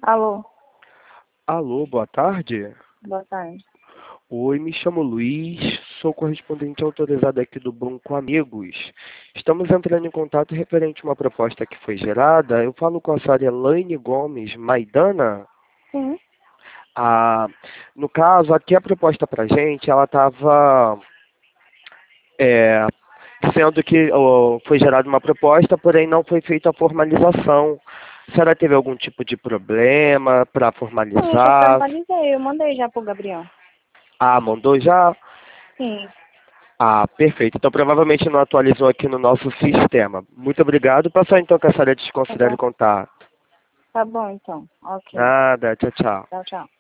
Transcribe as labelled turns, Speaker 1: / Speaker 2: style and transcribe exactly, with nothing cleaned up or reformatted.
Speaker 1: Alô,
Speaker 2: Alô, boa tarde.
Speaker 1: boa tarde.
Speaker 2: Oi, me chamo Luiz, sou correspondente autorizado aqui do Banco Amigos. Estamos entrando em contato referente a uma proposta que foi gerada. Eu falo com a senhora Elaine Gomes Maidana.
Speaker 1: Sim.
Speaker 2: Ah, no caso, aqui a proposta para a gente, ela estava sendo que ó, foi gerada uma proposta, porém não foi feita a formalização. A senhora teve algum tipo de problema para
Speaker 1: Não, eu já
Speaker 2: formalizar?
Speaker 1: formalizei, eu mandei já pro Gabriel.
Speaker 2: Ah, mandou já?
Speaker 1: Sim,
Speaker 2: Ah, perfeito. Então provavelmente não atualizou aqui no nosso sistema. Muito obrigado. Passar então que a senhora
Speaker 1: tá
Speaker 2: desconsidere
Speaker 1: bom.
Speaker 2: o contato.
Speaker 1: Tá bom então. Ok.
Speaker 2: Nada, tchau, tchau.
Speaker 1: Tchau, tchau.